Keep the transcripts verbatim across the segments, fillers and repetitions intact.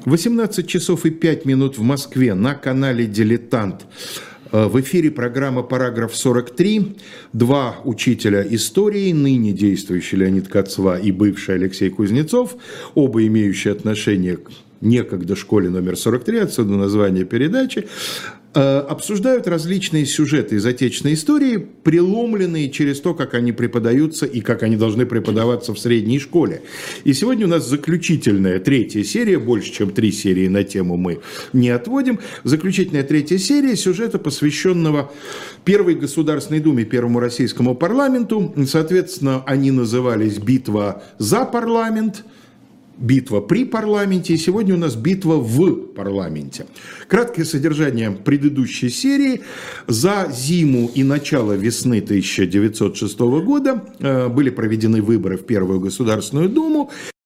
восемнадцать часов и пять минут в Москве на канале «Дилетант». В эфире программа «Параграф сорок три». Два учителя истории, ныне действующий Леонид Кацва и бывший Алексей Кузнецов, оба имеющие отношение к некогда школе номер сорок три, отсюда название передачи, обсуждают различные сюжеты из отечественной истории, преломленные через то, как они преподаются и как они должны преподаваться в средней школе. И сегодня у нас заключительная третья серия, больше чем три серии на тему мы не отводим. Заключительная третья серия сюжета, посвященного Первой Государственной Думе, Первому Российскому парламенту. Соответственно, они назывались «Битва за парламент», битва при парламенте, и сегодня у нас битва в парламенте. Краткое содержание предыдущей серии. За зиму и начало весны тысяча девятьсот шестого года были проведены выборы в Первую Государственную Думу.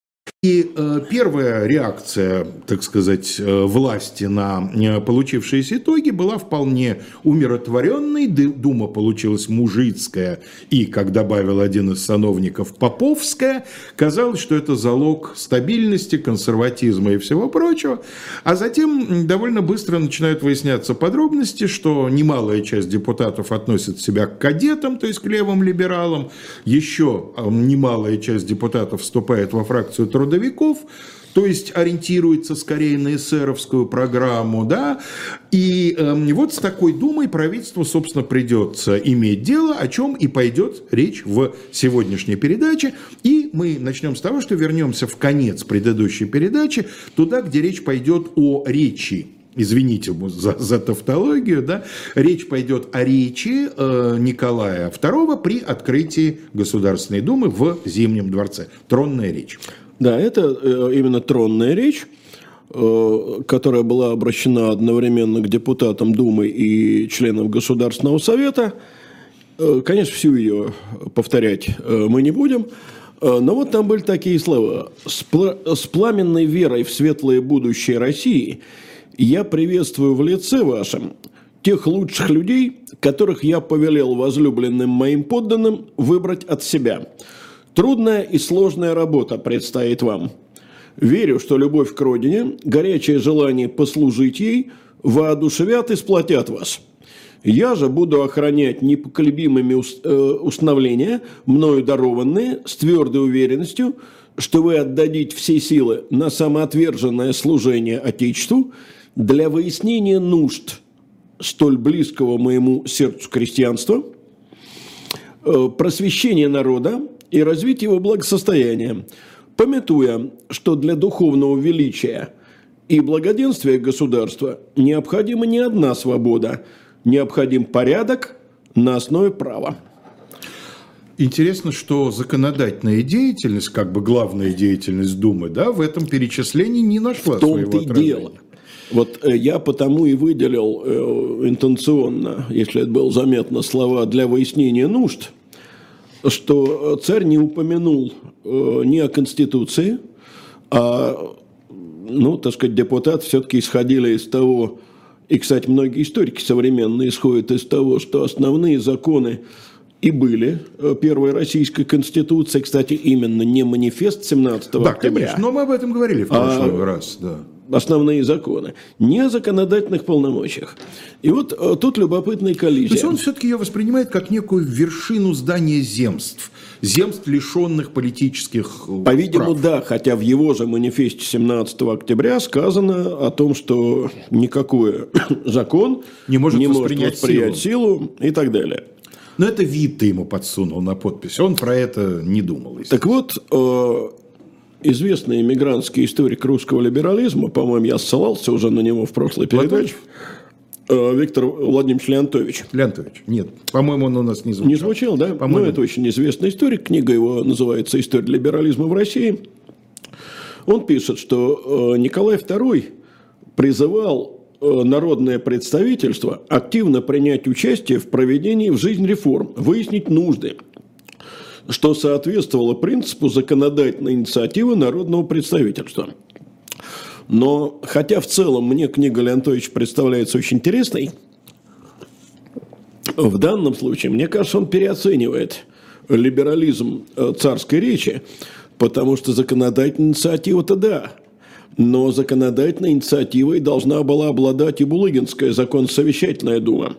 И э, первая реакция, так сказать, э, власти на э, получившиеся итоги была вполне умиротворенной. Дума получилась мужицкая и, как добавил один из сановников, поповская. Казалось, что это залог стабильности, консерватизма и всего прочего. А затем довольно быстро начинают выясняться подробности, что немалая часть депутатов относит себя к кадетам, то есть к левым либералам. Еще э, немалая часть депутатов вступает во фракцию трудовиков, то есть ориентируется скорее на эсеровскую программу, да, и э, вот с такой думой правительству, собственно, придется иметь дело, о чем и пойдет речь в сегодняшней передаче, и мы начнем с того, что вернемся в конец предыдущей передачи, туда, где речь пойдет о речи. Извините за, за тавтологию, да, речь пойдет о речи э, Николая второго при открытии Государственной Думы в Зимнем дворце. Тронная речь. Да, это э, именно тронная речь, э, которая была обращена одновременно к депутатам Думы и членам Государственного Совета. Э, конечно, всю ее повторять э, мы не будем. Э, но вот там были такие слова. «С, пла- с пламенной верой в светлое будущее России я приветствую в лице вашем тех лучших людей, которых я повелел возлюбленным моим подданным выбрать от себя. Трудная и сложная работа предстоит вам. Верю, что любовь к родине, горячее желание послужить ей воодушевят и сплотят вас. Я же буду охранять непоколебимыми установления, мною дарованные, с твердой уверенностью, что вы отдадите все силы на самоотверженное служение Отечеству для выяснения нужд столь близкого моему сердцу крестьянства, просвещения народа и развития его благосостояния, памятуя, что для духовного величия и благоденствия государства необходима не одна свобода, необходим порядок на основе права». Интересно, что законодательная деятельность, как бы главная деятельность Думы, да, в этом перечислении не нашла своего отражения. В том-то и дело. Вот я потому и выделил э, интенционно, если это было заметно, слова «для выяснения нужд», что царь не упомянул э, ни о Конституции, а, ну, так сказать, депутаты все-таки исходили из того, и, кстати, многие историки современные исходят из того, что основные законы и были первой российской конституцией, кстати, именно не манифест семнадцатого да, октября. Да, конечно, но мы об этом говорили в прошлый а, раз, да. Основные законы, не о законодательных полномочиях. И вот а, тут любопытная коллизия. То есть он все-таки ее воспринимает как некую вершину здания земств, земств, лишенных политических По-видимому, прав. да, хотя в его же манифесте семнадцатого октября сказано о том, что никакой закон не может не воспринять, может воспринять силу. силу и так далее. Но это вид ты ему подсунул на подпись, он про это не думал. Так вот, э, известный эмигрантский историк русского либерализма, по-моему, я ссылался уже на него в прошлой передаче, э, Виктор Владимирович Леонтович. Леонтович, нет, по-моему, он у нас не звучал. Не звучал, да? По-моему. Ну, это очень известный историк, книга его называется «История либерализма в России». Он пишет, что э, Николай второй призывал народное представительство активно принять участие в проведении в жизнь реформ, выяснить нужды, что соответствовало принципу законодательной инициативы народного представительства. Но, хотя в целом мне книга Леонтовича представляется очень интересной, в данном случае, мне кажется, он переоценивает либерализм царской речи, потому что законодательная инициатива-то да, Но законодательной инициативой должна была обладать и Булыгинская законосовещательная дума.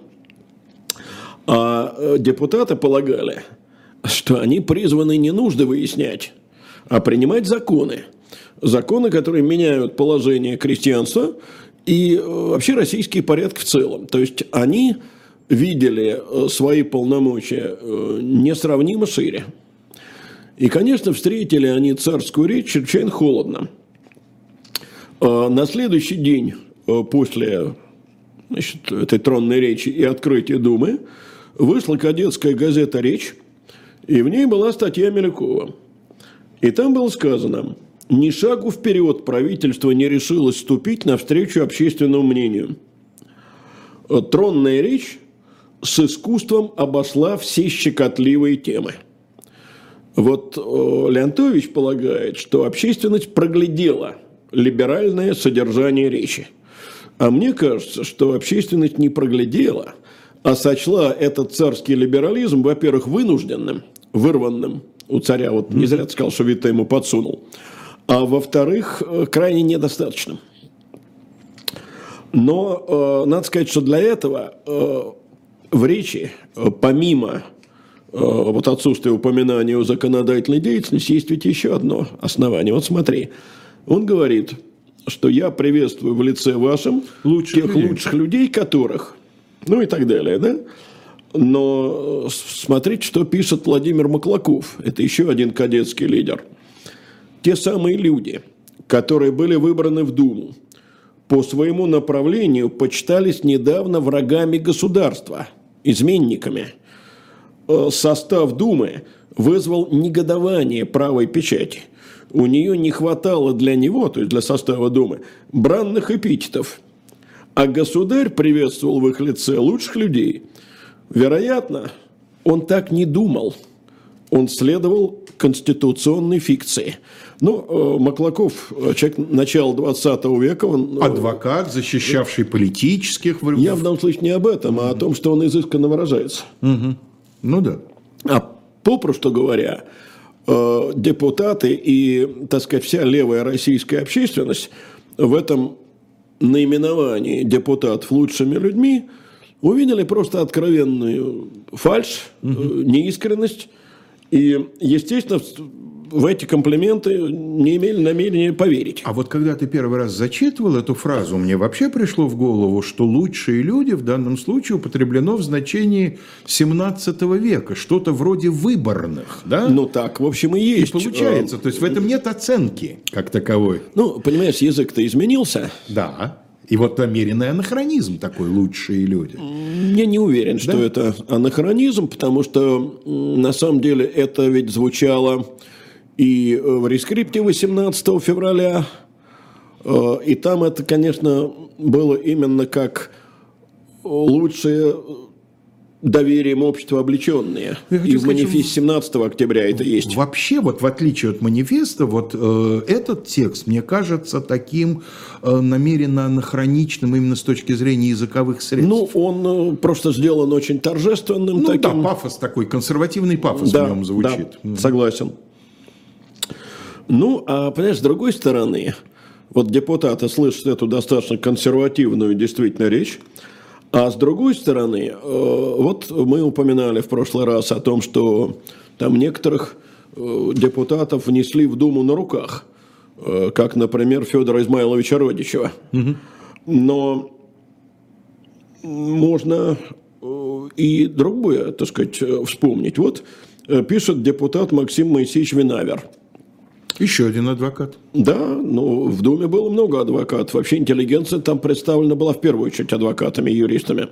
А депутаты полагали, что они призваны не нужды выяснять, а принимать законы. Законы, которые меняют положение крестьянства и вообще российские порядки в целом. То есть они видели свои полномочия несравнимо шире. И, конечно, встретили они царскую речь чрезвычайно холодно. На следующий день после, значит, этой тронной речи и открытия Думы вышла кадетская газета «Речь», и в ней была статья Милюкова. И там было сказано: «Ни шагу вперед правительство не решилось ступить навстречу общественному мнению. Тронная речь с искусством обошла все щекотливые темы». Вот Леонтович полагает, что общественность проглядела либеральное содержание речи. А мне кажется, что общественность не проглядела, а сочла этот царский либерализм, во-первых, вынужденным, вырванным у царя, вот не зря ты сказал, что Витте ему подсунул, а во-вторых, крайне недостаточным. Но э, надо сказать, что для этого э, в речи, э, помимо э, вот отсутствия упоминания о законодательной деятельности, есть ведь еще одно основание. Вот смотри. Он говорит, что я приветствую в лице вашем лучших тех людей. лучших людей, которых, ну и так далее, да? Но смотрите, что пишет Владимир Маклаков. Это еще один кадетский лидер. Те самые люди, которые были выбраны в Думу, по своему направлению почитались недавно врагами государства, изменниками. Состав Думы вызвал негодование правой печати. У нее не хватало для него, то есть для состава Думы, бранных эпитетов. А государь приветствовал в их лице лучших людей. Вероятно, он так не думал. Он следовал конституционной фикции. Ну, Маклаков, человек начала двадцатого века. Он, адвокат, защищавший политических врагов. Я в данном случае не об этом, а о том, что он изысканно выражается. Угу. Ну да. А попросту говоря, депутаты и, так сказать, вся левая российская общественность в этом наименовании депутатов лучшими людьми увидели просто откровенную фальшь, угу. неискренность. И, естественно, в эти комплименты не имели намерения поверить. А вот когда ты первый раз зачитывал эту фразу, мне вообще пришло в голову, что лучшие люди в данном случае употреблено в значении семнадцатого века, что-то вроде выборных, да? Ну так, в общем, и есть. И получается, то есть в этом нет оценки как таковой. Ну, понимаешь, язык-то изменился. Да. И вот намеренный анахронизм такой, лучшие люди. Я не уверен, что да? это анахронизм, потому что на самом деле это ведь звучало и в рескрипте восемнадцатого февраля, и там это, конечно, было именно как лучшее доверием общества облеченные. И в манифесте семнадцатого октября это есть. Вообще, вот в отличие от манифеста, вот э, этот текст, мне кажется, таким э, намеренно анахроничным именно с точки зрения языковых средств. Ну, он э, просто сделан очень торжественным. Ну таким... да, пафос такой, консервативный пафос да, в нем звучит. Да, согласен. Ну, а, понимаешь, с другой стороны, вот депутаты слышат эту достаточно консервативную действительно речь, а с другой стороны, вот мы упоминали в прошлый раз о том, что там некоторых депутатов внесли в Думу на руках, как, например, Федора Измайловича Родичева. Угу. Но можно и другое, так сказать, вспомнить. Вот пишет депутат Максим Моисеевич Винавер. Еще один адвокат. Да, ну, в Думе было много адвокатов. Вообще интеллигенция там представлена была в первую очередь адвокатами и юристами.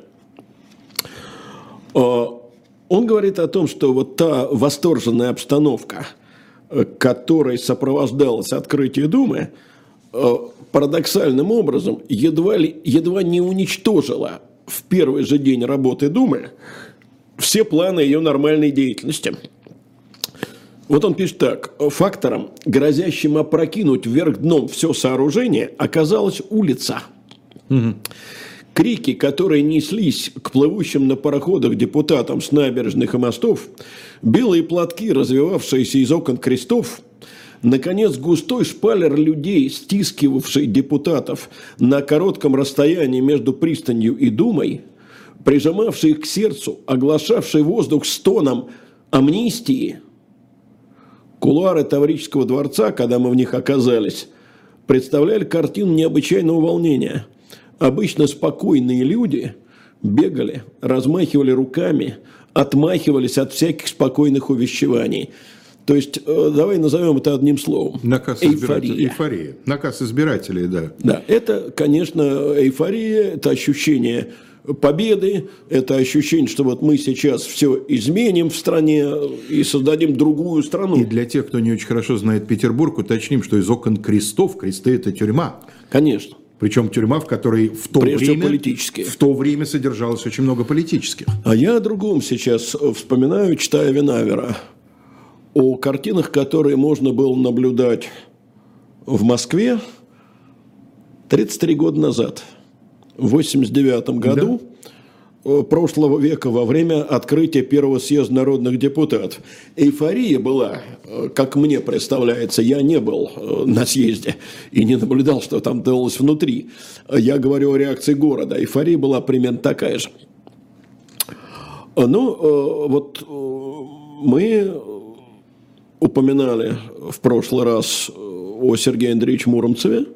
Он говорит о том, что вот та восторженная обстановка, которой сопровождалось открытие Думы, парадоксальным образом едва, ли, едва не уничтожила в первый же день работы Думы все планы ее нормальной деятельности. Вот он пишет так. Фактором, грозящим опрокинуть вверх дном все сооружение, оказалась улица. Угу. Крики, которые неслись к плывущим на пароходах депутатам с набережных и мостов, белые платки, развивавшиеся из окон крестов, Наконец, густой шпалер людей, стискивавший депутатов на коротком расстоянии между пристанью и Думой, прижимавший их к сердцу, оглашавший воздух стоном амнистии, кулуары Таврического дворца, когда мы в них оказались, представляли картину необычайного волнения. Обычно спокойные люди бегали, размахивали руками, отмахивались от всяких спокойных увещеваний. То есть, давай назовем это одним словом. Наказ избирателей. Эйфория. Наказ избирателей, да. Да, это, конечно, эйфория, это ощущение победы, это ощущение, что вот мы сейчас все изменим в стране и создадим другую страну. И для тех, кто не очень хорошо знает Петербург, уточним, что из окон крестов, кресты – это тюрьма. Конечно. Причем тюрьма, в которой в то, время, в то время содержалось очень много политических. А я о другом сейчас вспоминаю, читая Винавера, о картинах, которые можно было наблюдать в Москве тридцать три года назад, в восемьдесят девятом году, да, прошлого века, во время открытия первого съезда народных депутатов. Эйфория была, как мне представляется, я не был на съезде и не наблюдал, что там делалось внутри. Я говорю о реакции города. Эйфория была примерно такая же. Ну, вот мы упоминали в прошлый раз о Сергее Андреевиче Муромцеве.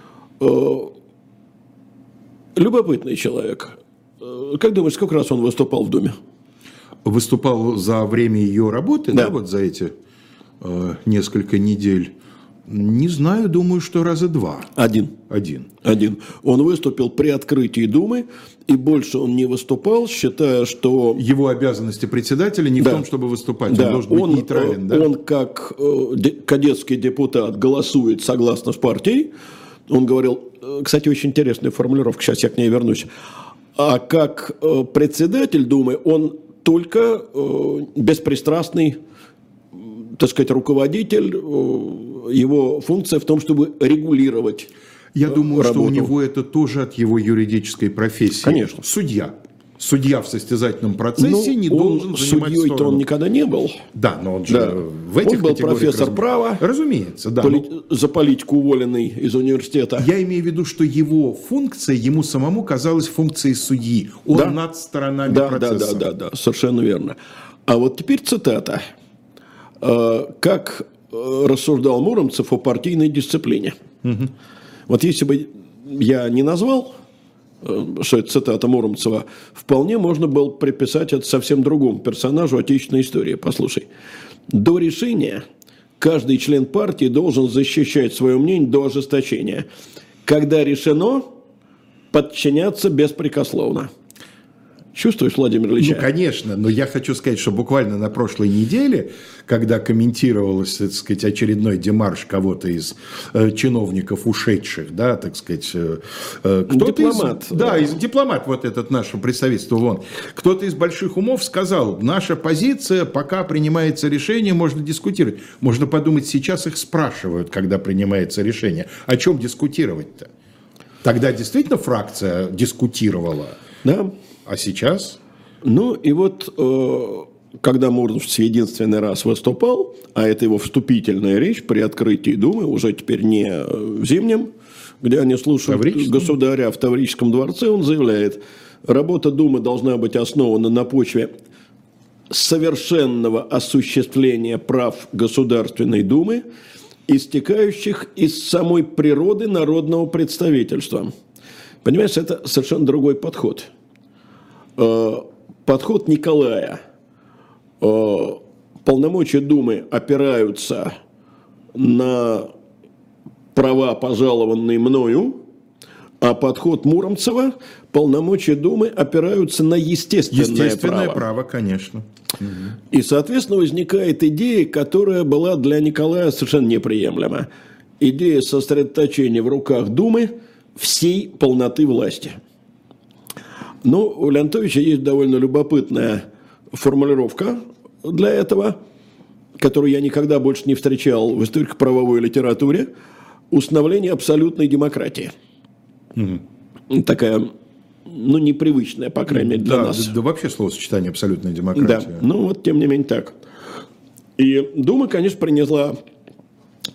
Любопытный человек. Как думаешь, сколько раз он выступал в Думе? Выступал за время ее работы, да, да вот за эти э, несколько недель? Не знаю, думаю, что раза два. Один. Один. Один. Он выступил при открытии Думы, и больше он не выступал, считая, что... Его обязанности председателя не да. в том, чтобы выступать, да. он должен он, быть нейтрален. Да? Он, как э, кадетский депутат, голосует согласно с партией. Он говорил, кстати, очень интересная формулировка, сейчас я к ней вернусь. А как э, председатель Думы, он только э, беспристрастный, так сказать, руководитель, э, его функция в том, чтобы регулировать. Я э, думаю, работу. Что у него это тоже от его юридической профессии. Конечно. Судья. Судья в состязательном процессе ну, не должен занимать судьей-то сторону. Он никогда не был. Да, но он же да. в этих он был профессор раз... права. Разумеется, да. Поли... Но... За политику уволенный из университета. Я имею в виду, что его функция ему самому казалась функцией судьи. Он да? над сторонами да, процесса. Да, да, да, да, совершенно верно. А вот теперь цитата. Как рассуждал Муромцев о партийной дисциплине. Угу. Вот если бы я не назвал, что это цитата Муромцева, вполне можно было приписать это совсем другому персонажу отечественной истории. Послушай. До решения каждый член партии должен защищать свое мнение до ожесточения. Когда решено, подчиняться беспрекословно. Чувствуешь, Владимир Ильич? Ну, конечно, но я хочу сказать, что буквально на прошлой неделе, когда комментировалось, так сказать, очередной демарш кого-то из э, чиновников ушедших, да, так сказать, э, кто-то дипломат. Из, да, из, дипломат вот этот нашего представительства вон, кто-то из больших умов сказал, наша позиция, пока принимается решение, можно дискутировать. Можно подумать, сейчас их спрашивают, когда принимается решение. О чем дискутировать-то? Тогда действительно фракция дискутировала. Да. А сейчас? Ну, и вот, э, когда Муромцев единственный раз выступал, а это его вступительная речь при открытии Думы, уже теперь не в Зимнем, где они слушают государя в Таврическом дворце, он заявляет, работа Думы должна быть основана на почве совершенного осуществления прав Государственной Думы, истекающих из самой природы народного представительства. Понимаешь, это совершенно другой подход. Подход Николая. Полномочия Думы опираются на права, пожалованные мною, а подход Муромцева, полномочия Думы опираются на естественное, естественное право. право, конечно. И, соответственно, возникает идея, которая была для Николая совершенно неприемлема. Идея сосредоточения в руках Думы всей полноты власти. Ну, у Леонтовича есть довольно любопытная формулировка для этого, которую я никогда больше не встречал в историко-правовой литературе. Установление абсолютной демократии. Угу. Такая, ну, непривычная, по крайней мере, для да, нас. Да, да, вообще словосочетание абсолютная демократия. Да, ну вот, тем не менее, так. И Дума, конечно, приняла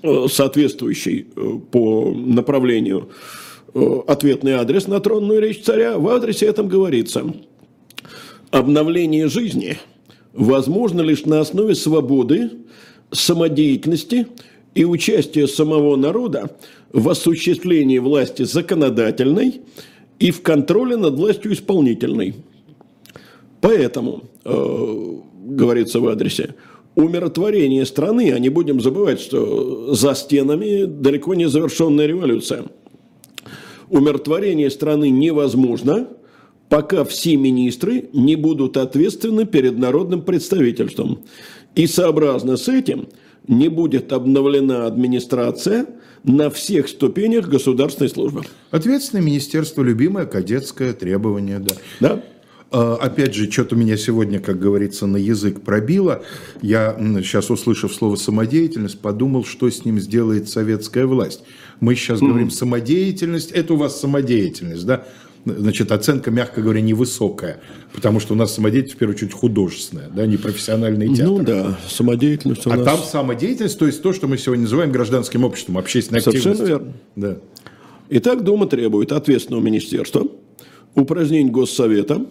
соответствующий по направлению ответный адрес на тронную речь царя, в адресе этом говорится: обновление жизни возможно лишь на основе свободы, самодеятельности и участия самого народа в осуществлении власти законодательной и в контроле над властью исполнительной. Поэтому, э, говорится в адресе, умиротворение страны, а не будем забывать, что за стенами далеко не завершенная революция. Умиротворение страны невозможно, пока все министры не будут ответственны перед народным представительством. И сообразно с этим не будет обновлена администрация на всех ступенях государственной службы. Ответственное министерство, любимое кадетское требование, да. Да. Опять же, что-то меня сегодня, как говорится, на язык пробило. Я, сейчас, услышав слово «самодеятельность», подумал, что с ним сделает советская власть. Мы сейчас mm-hmm. говорим «самодеятельность», это у вас самодеятельность, да? Значит, оценка, мягко говоря, невысокая, потому что у нас самодеятельность, в первую очередь, художественная, да, не профессиональный театр. Ну да, самодеятельность у а нас... там самодеятельность, то есть то, что мы сегодня называем гражданским обществом, общественной активностью. Совершенно верно. Да. Итак, Дума требует ответственного министерства, упразднения Госсовета,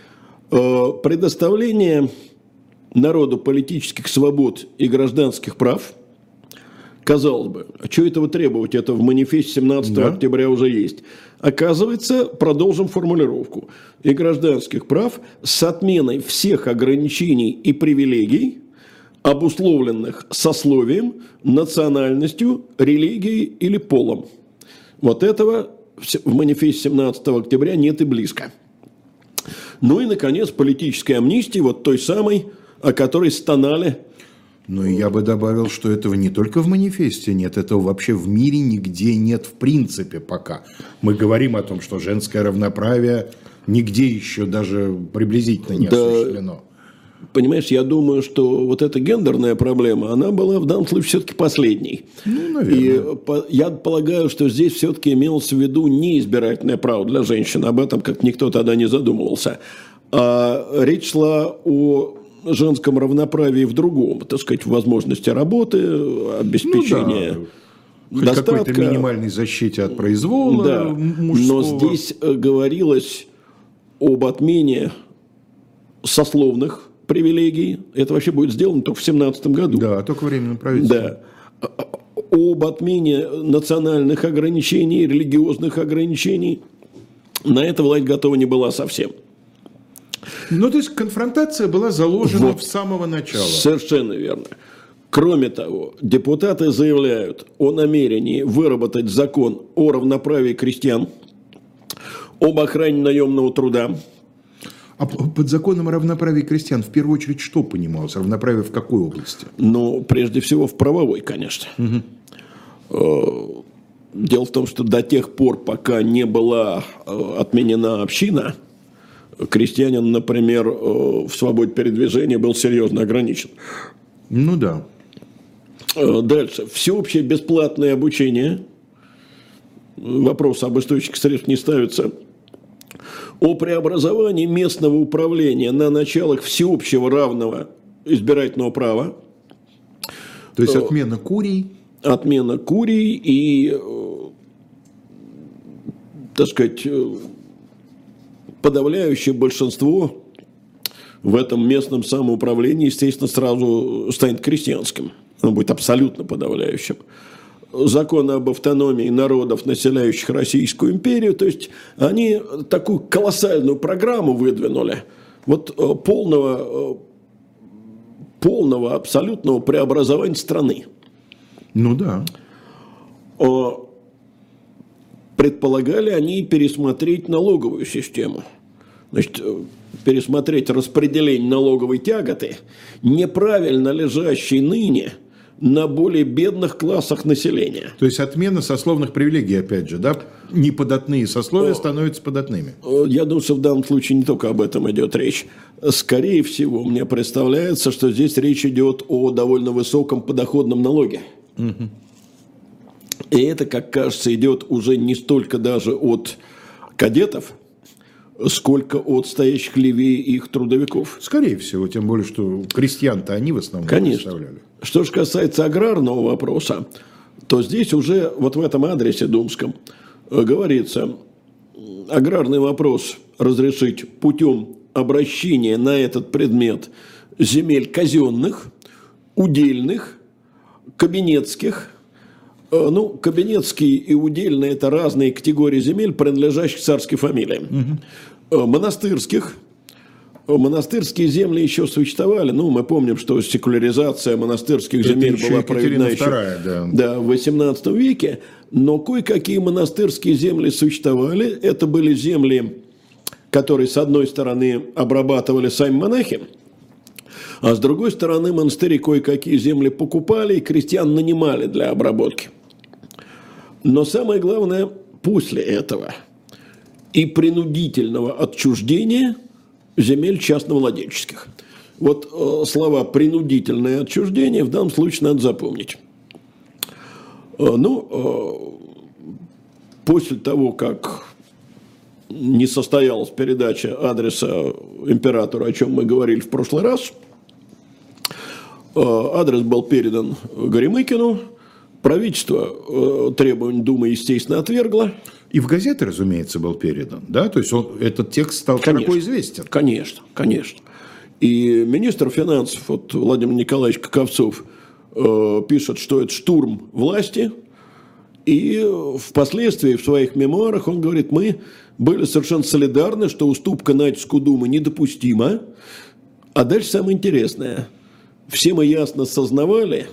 предоставление народу политических свобод и гражданских прав. Казалось бы, а что этого требовать? Это в манифесте семнадцатого да. октября уже есть. Оказывается, продолжим формулировку. И гражданских прав с отменой всех ограничений и привилегий, обусловленных сословием, национальностью, религией или полом. Вот этого в манифесте семнадцатого октября нет и близко. Ну и, наконец, политической амнистии, вот той самой, о которой стонали. Ну и я бы добавил, что этого не только в манифесте нет, этого вообще в мире нигде нет в принципе пока. Мы говорим о том, что женское равноправие нигде еще даже приблизительно не да, осуществлено. Понимаешь, я думаю, что вот эта гендерная проблема, она была в данном случае все-таки последней. Ну, наверное. И по, я полагаю, что здесь все-таки имелось в виду не избирательное право для женщин. Об этом как никто тогда не задумывался. А речь шла о женском равноправии в другом, так сказать, возможности работы, обеспечения ну, да. достатка. Какой-то минимальной защите от произвола да. мужского. Но здесь говорилось об отмене сословных привилегий. Это вообще будет сделано только в семнадцатом году. Да, только временным правительством. Да. Об отмене национальных ограничений, религиозных ограничений. На это власть готова не была совсем. Ну, то есть, конфронтация была заложена вот. с самого начала. Совершенно верно. Кроме того, депутаты заявляют о намерении выработать закон о равноправии крестьян, об охране наемного труда. А под законом о равноправии крестьян в первую очередь что понималось? Равноправие в какой области? Ну, прежде всего, в правовой, конечно. Угу. Дело в том, что до тех пор, пока не была отменена община, крестьянин, например, в свободе передвижения был серьезно ограничен. Ну да. Дальше. Всеобщее бесплатное обучение. Вопрос об источниках средств не ставится. О преобразовании местного управления на началах всеобщего равного избирательного права. То есть отмена курий. Отмена курий и, так сказать, подавляющее большинство в этом местном самоуправлении, естественно, сразу станет крестьянским. Оно будет абсолютно подавляющим. Закон об автономии народов, населяющих Российскую империю. То есть, они такую колоссальную программу выдвинули. Вот полного, полного абсолютного преобразования страны. Ну да. Предполагали они пересмотреть налоговую систему. Значит, пересмотреть распределение налоговой тяготы, неправильно лежащей ныне на более бедных классах населения. То есть отмена сословных привилегий, опять же, да? Неподатные сословия становятся податными. Я думаю, что в данном случае не только об этом идет речь. Скорее всего, мне представляется, что здесь речь идет о довольно высоком подоходном налоге. Угу. И это, как кажется, идет уже не столько даже от кадетов, сколько от стоящих левее их трудовиков. Скорее всего, тем более, что крестьян-то они в основном Конечно. представляли. Что же касается аграрного вопроса, то здесь уже вот в этом адресе думском говорится, аграрный вопрос разрешить путем обращения на этот предмет земель казенных, удельных, кабинетских. Ну, кабинетские и удельные – это разные категории земель, принадлежащих царским фамилиям. Угу. Монастырских. Монастырские земли еще существовали. Ну, мы помним, что секуляризация монастырских это земель была проведена еще да. Да, в восемнадцатом веке. Но кое-какие монастырские земли существовали. Это были земли, которые, с одной стороны, обрабатывали сами монахи, а с другой стороны, монастыри кое-какие земли покупали и крестьян нанимали для обработки. Но самое главное, после этого и принудительного отчуждения земель частновладельческих. Вот э, слова «принудительное отчуждение» в данном случае надо запомнить. Э, ну, э, после того, как не состоялась передача адреса императору, о чем мы говорили в прошлый раз, э, адрес был передан Горемыкину, правительство э, требования Думы, естественно, отвергло. И в газеты, разумеется, был передан, да? То есть он, этот текст стал конечно, широко известен. Конечно, конечно. И министр финансов, вот Владимир Николаевич Каковцов, э, пишет, что это штурм власти. И впоследствии в своих мемуарах он говорит, мы были совершенно солидарны, что уступка натиску Думы недопустима. А дальше самое интересное. Все мы ясно сознавали,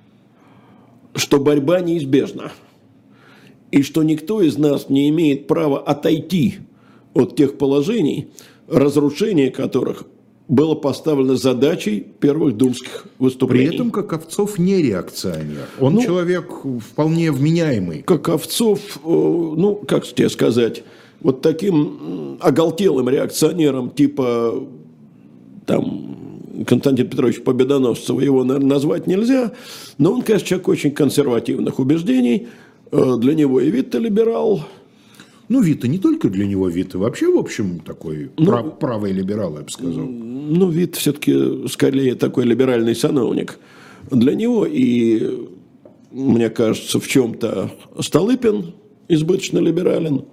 что борьба неизбежна. И что никто из нас не имеет права отойти от тех положений, разрушение которых было поставлено задачей первых думских выступлений. При этом Каковцов не реакционер. Он ну, человек вполне вменяемый. Каковцов, ну, как тебе сказать, вот таким оголтелым реакционером типа там Константина Петровича Победоносцева его, наверное, назвать нельзя. Но он, конечно, человек очень консервативных убеждений. Для него и Витте либерал. Ну, Витте не только для него, Витте вообще, в общем, такой ну, прав, правый либерал, я бы сказал. Ну, Витте все-таки скорее такой либеральный сановник. Для него и, мне кажется, в чем-то Столыпин избыточно либерален.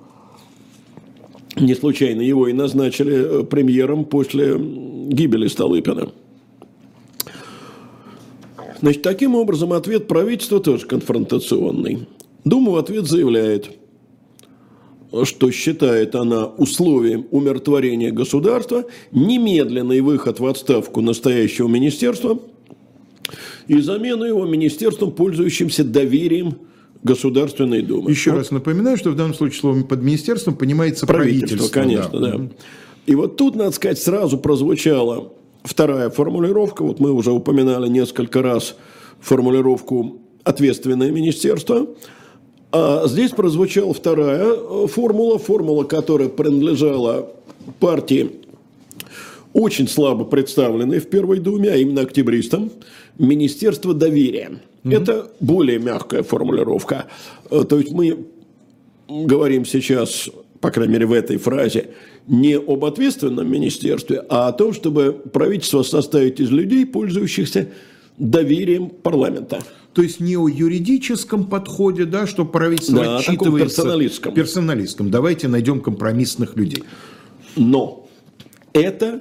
Не случайно его и назначили премьером после гибели Столыпина. Значит, таким образом, ответ правительства тоже конфронтационный. Дума в ответ заявляет, что считает она условием умиротворения государства немедленный выход в отставку настоящего министерства и замену его министерством, пользующимся доверием Государственной Думы. Еще вот. раз напоминаю, что в данном случае словом под министерством понимается правительство. Правительство, конечно, да. да. И вот тут, надо сказать, сразу прозвучала вторая формулировка. Вот мы уже упоминали несколько раз формулировку «ответственное министерство». А здесь прозвучала вторая формула, формула, которая принадлежала партии, очень слабо представленной в Первой Думе, а именно октябристам, Министерство доверия. Mm-hmm. Это более мягкая формулировка. То есть мы говорим сейчас, по крайней мере в этой фразе, не об ответственном министерстве, а о том, чтобы правительство составить из людей, пользующихся доверием парламента. То есть не о юридическом подходе, да, что правительство да, отчитывается персоналистском. персоналистском. Давайте найдем компромиссных людей. Но это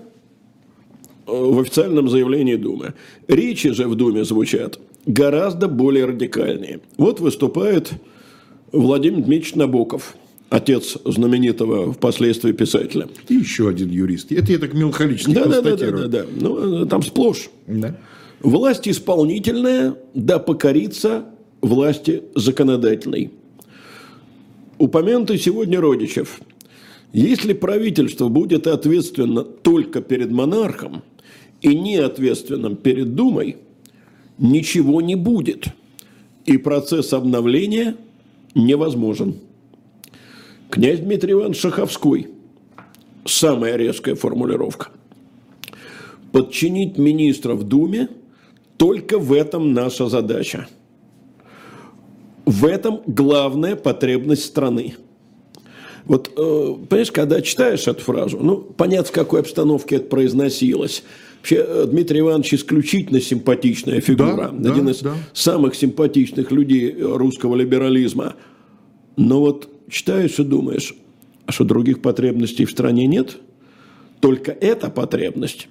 в официальном заявлении Думы. Речи же в Думе звучат гораздо более радикальнее. Вот выступает Владимир Дмитриевич Набоков, отец знаменитого впоследствии писателя. И еще один юрист. Это я так меланхолически да, констатирую. Да, да, да, да. Ну, там сплошь. Да. Власть исполнительная да покорится власти законодательной. Упомянутый сегодня Родичев. Если правительство будет ответственно только перед монархом и не ответственным перед Думой, ничего не будет. И процесс обновления невозможен. Князь Дмитрий Иванович Шаховской. Самая резкая формулировка. Подчинить министра в Думе – только в этом наша задача. В этом главная потребность страны. Вот, э, понимаешь, когда читаешь эту фразу, ну, понятно, в какой обстановке это произносилось. Вообще, Дмитрий Иванович исключительно симпатичная фигура. Да, один да, из да. самых симпатичных людей русского либерализма. Но вот читаешь и думаешь, а что других потребностей в стране нет? Только эта потребность.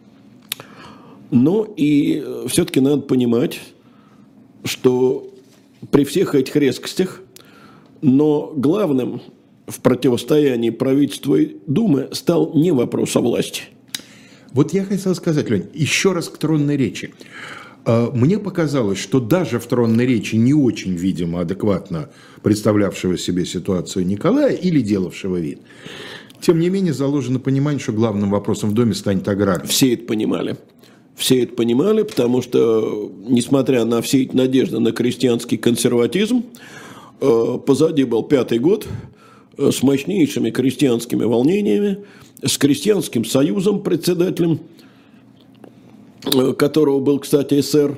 Ну, и все-таки надо понимать, что при всех этих резкостях, но главным в противостоянии правительства и Думы стал не вопрос о власти. Вот я хотел сказать, Лень, еще раз к тронной речи. Мне показалось, что даже в тронной речи не очень, видимо, адекватно представлявшего себе ситуацию Николая или делавшего вид, тем не менее заложено понимание, что главным вопросом в Доме станет аграрный. Все это понимали. Все это понимали, потому что, несмотря на все эти надежды на крестьянский консерватизм, позади был пятый год с мощнейшими крестьянскими волнениями, с крестьянским союзом, председателем которого был, кстати, эсэр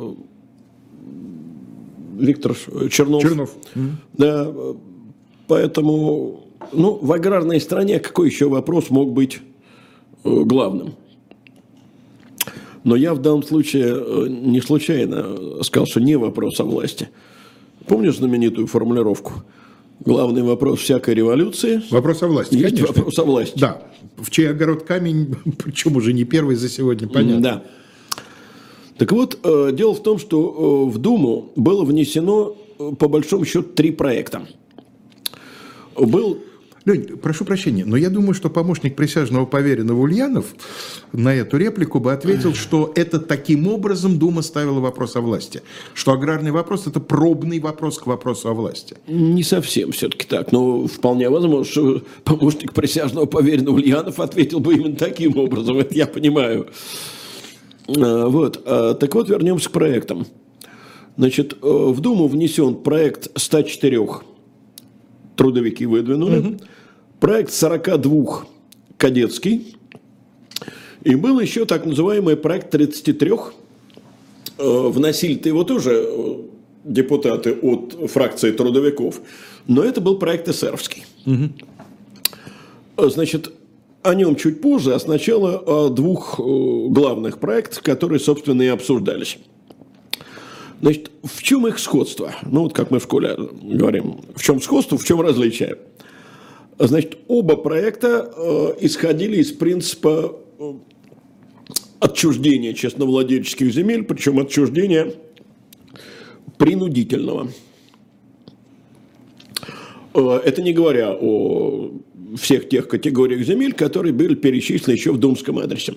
Виктор Чернов. Чернов. Да, поэтому, ну, в аграрной стране какой еще вопрос мог быть главным? Но я в данном случае не случайно сказал, что не вопрос о власти. Помнишь знаменитую формулировку? Главный вопрос всякой революции. Вопрос о власти, есть конечно. Вопрос о власти. Да. В чей огород камень, причем уже не первый за сегодня, понятно. Да. Так вот, э, дело в том, что э, в Думу было внесено, э, по большому счету, три проекта. Был... Лень, прошу прощения, но я думаю, что помощник присяжного поверенного Ульянов на эту реплику бы ответил, что это таким образом Дума ставила вопрос о власти. Что аграрный вопрос – это пробный вопрос к вопросу о власти. Не совсем все-таки так, но вполне возможно, что помощник присяжного поверенного Ульянов ответил бы именно таким образом, это я понимаю. Вот. Так вот, вернемся к проектам. Значит, в Думу внесен проект ста четырёх, трудовики выдвинули, угу. Проект сорока двух, кадетский, и был еще так называемый проект тридцати трёх, вносили-то его тоже депутаты от фракции трудовиков, но это был проект эсеровский. Угу. Значит, о нем чуть позже, а сначала о двух главных проектах, которые, собственно, и обсуждались. Значит, в чем их сходство? Ну, вот как мы в школе говорим, в чем сходство, в чем различие? Значит, оба проекта э, исходили из принципа э, отчуждения частновладельческих земель, причем отчуждения принудительного. Э, это не говоря о всех тех категориях земель, которые были перечислены еще в думском адресе.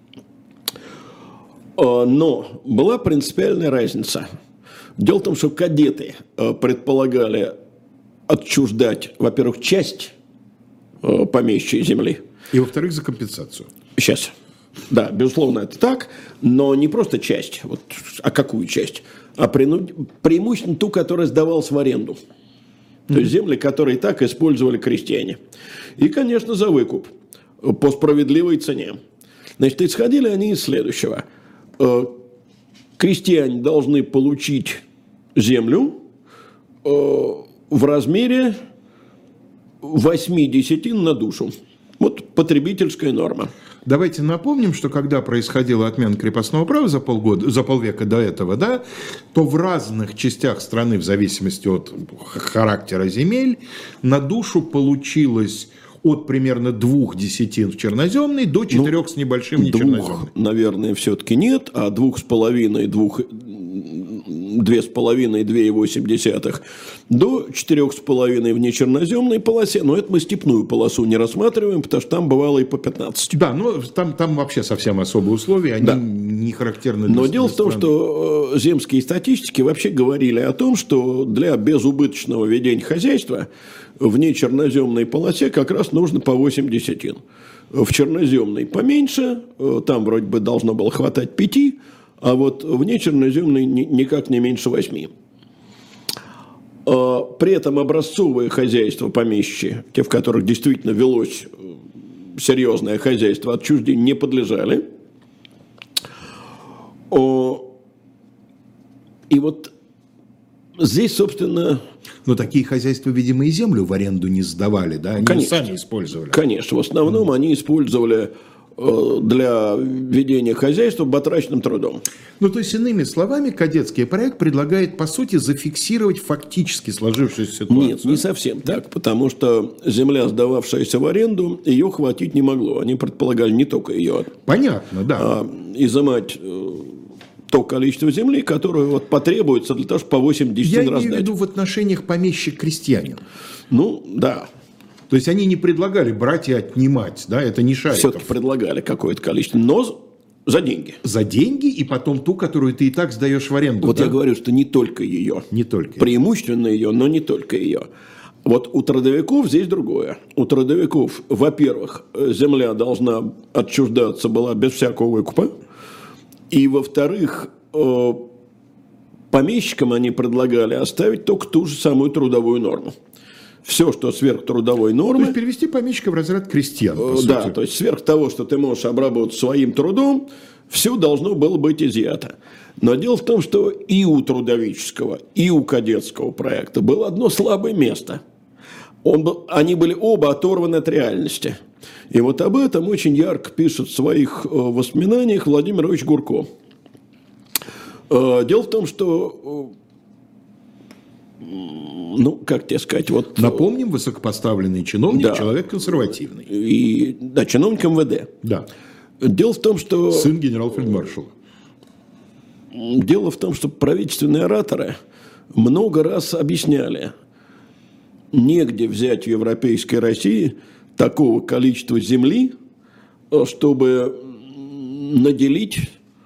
Э, но была принципиальная разница. Дело в том, что кадеты э, предполагали отчуждать, во-первых, часть э, помещичьей земли. И, во-вторых, за компенсацию. Сейчас. Да, безусловно, это так, но не просто часть. Вот, а какую часть? А прену... преимущественно ту, которая сдавалась в аренду. Mm-hmm. То есть земли, которые и так использовали крестьяне. И, конечно, за выкуп по справедливой цене. Значит, исходили они из следующего. Крестьяне должны получить землю в размере восьми десятин на душу. Вот потребительская норма. Давайте напомним, что когда происходила отмена крепостного права за полгода, за полвека до этого, да, то в разных частях страны, в зависимости от характера земель, на душу получилось от примерно двух десятин в черноземной до четырех ну, с небольшим нечерноземной. Двух, наверное, все-таки нет, а двух с половиной, двух, две с половиной, две и восемь десятых до четырех с половиной в нечерноземной полосе. Но это мы степную полосу не рассматриваем, потому что там бывало и по пятнадцать. Да, но там, там вообще совсем особые условия, они да. не характерны для Но дело в том, что земские статистики вообще говорили о том, что для безубыточного ведения хозяйства в нечерноземной полосе как раз нужно по восемь десятин. В черноземной поменьше, там вроде бы должно было хватать пяти, а вот в нечерноземной никак не меньше восьми. При этом образцовые хозяйства помещичьи, те, в которых действительно велось серьезное хозяйство, отчуждению не подлежали. И вот здесь, собственно... Но такие хозяйства, видимо, и землю в аренду не сдавали, да? Они Конечно, сами использовали. Конечно. В основном mm. они использовали э, для ведения хозяйства батрачным трудом. Ну, то есть, иными словами, кадетский проект предлагает, по сути, зафиксировать фактически сложившуюся ситуацию. Нет, не совсем так, потому что земля, сдававшаяся в аренду, ее хватить не могло. Они предполагали не только ее. Понятно, да. А изымать... Э, то количество земли, которое вот потребуется для того, чтобы по восемь десятин раздать. Я имею в виду в отношениях помещик-крестьянин. Ну, да. То есть, они не предлагали брать и отнимать, да, это не Шариков. Все-таки предлагали какое-то количество, но за деньги. За деньги и потом ту, которую ты и так сдаешь в аренду. Вот да? я говорю, что не только ее. Не только. Преимущественно ее, но не только ее. Вот у трудовиков здесь другое. У трудовиков, во-первых, земля должна отчуждаться была без всякого выкупа. И, во-вторых, помещикам они предлагали оставить только ту же самую трудовую норму. Все, что сверх трудовой нормы... То есть, перевести помещика в разряд крестьян, по Да, сути. то есть, сверх того, что ты можешь обработать своим трудом, все должно было быть изъято. Но дело в том, что и у трудовического, и у кадетского проекта было одно слабое место. Он был, они были оба оторваны от реальности. И вот об этом очень ярко пишет в своих э, воспоминаниях Владимир Ильич Гурко. Э, дело в том, что, э, ну, как тебе сказать, вот... Напомним, высокопоставленный чиновник, да, человек консервативный. И, да, чиновник эм вэ дэ. Да. Дело в том, что... Сын генерал-фельдмаршала. Дело в том, что правительственные ораторы много раз объясняли, негде взять в европейской России такого количества земли, чтобы наделить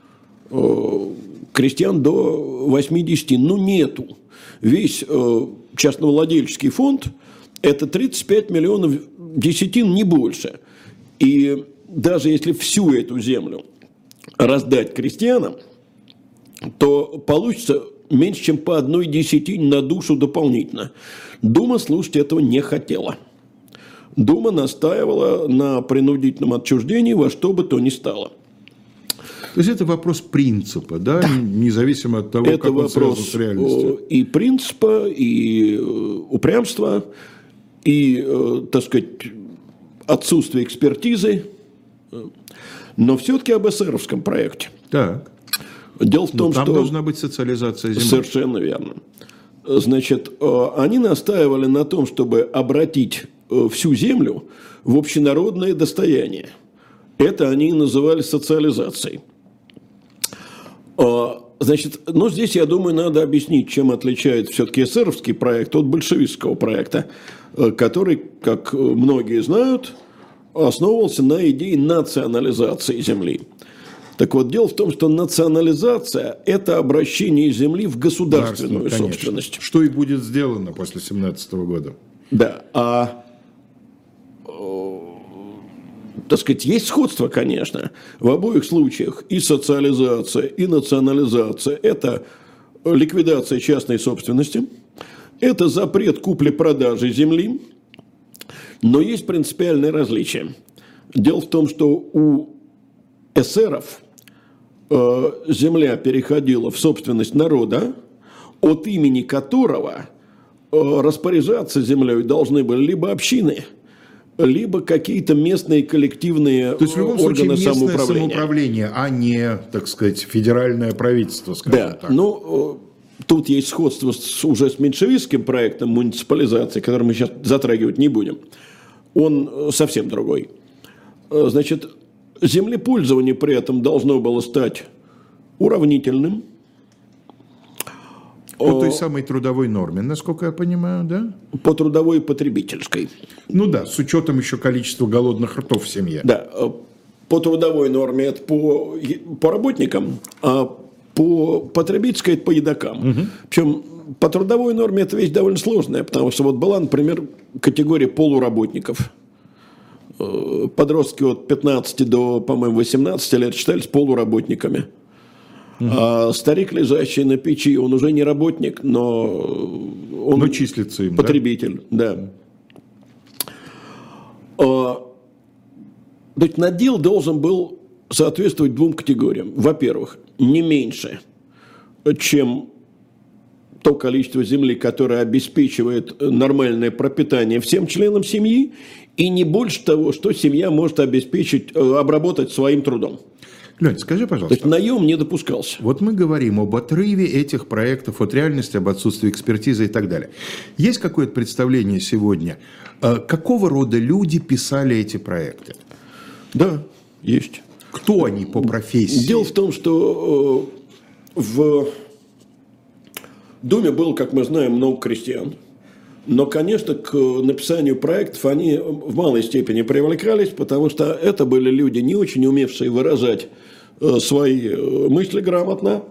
крестьян до восьмидесяти. Ну, нету. Весь частновладельческий фонд – это тридцать пять миллионов десятин, не больше. И даже если всю эту землю раздать крестьянам, то получится меньше, чем по одной десятине на душу дополнительно. Дума слушать этого не хотела. Дума настаивала на принудительном отчуждении во что бы то ни стало. То есть, это вопрос принципа, да? Да. Независимо от того, это как он связан с реальностью. И принципа, и упрямства, и, так сказать, отсутствие экспертизы. Но все-таки об эсеровском проекте. Так. Дело в том, Но там что... должна быть социализация земли. Совершенно верно. Значит, они настаивали на том, чтобы обратить всю землю в общенародное достояние. Это они называли социализацией. Значит, ну, здесь, я думаю, надо объяснить, чем отличается все-таки эсеровский проект от большевистского проекта, который, как многие знают, основывался на идее национализации земли. Так вот, дело в том, что национализация – это обращение земли в государственную собственность. Что и будет сделано после семнадцатого года. Да, а, э, так сказать, есть сходство, конечно. В обоих случаях и социализация, и национализация – это ликвидация частной собственности, это запрет купли-продажи земли, но есть принципиальное различие. Дело в том, что у эсеров земля переходила в собственность народа, от имени которого распоряжаться землей должны были либо общины, либо какие-то местные коллективные То есть, в любом органы случае, местное самоуправления. самоуправление, а не, так сказать, федеральное правительство, скажем да, так. ну, тут есть сходство с, уже с меньшевистским проектом муниципализации, который мы сейчас затрагивать не будем. Он совсем другой. Значит, землепользование при этом должно было стать уравнительным. По той самой трудовой норме, насколько я понимаю, да? По трудовой и потребительской. Ну да, с учетом еще количества голодных ртов в семье. Да, по трудовой норме это по, по работникам, а по потребительской это по едокам. Угу. Причем по трудовой норме это вещь довольно сложная, потому что вот была, например, категория полуработников. Подростки от пятнадцати до, по-моему, восемнадцати лет считались полуработниками. Угу. А старик, лежащий на печи, он уже не работник, но он но числится им, потребитель. Да? Да. А, то есть надел должен был соответствовать двум категориям. Во-первых, не меньше, чем то количество земли, которое обеспечивает нормальное пропитание всем членам семьи, и не больше того, что семья может обеспечить, обработать своим трудом. Лень, скажи, пожалуйста. То есть наем не допускался. Вот мы говорим об отрыве этих проектов от реальности, об отсутствии экспертизы и так далее. Есть какое-то представление сегодня, какого рода люди писали эти проекты? Да, есть. Кто они по профессии? Дело в том, что э, в Думе было, как мы знаем, много крестьян. Но, конечно, к написанию проектов они в малой степени привлекались, потому что это были люди, не очень умевшие выражать э, свои мысли грамотно.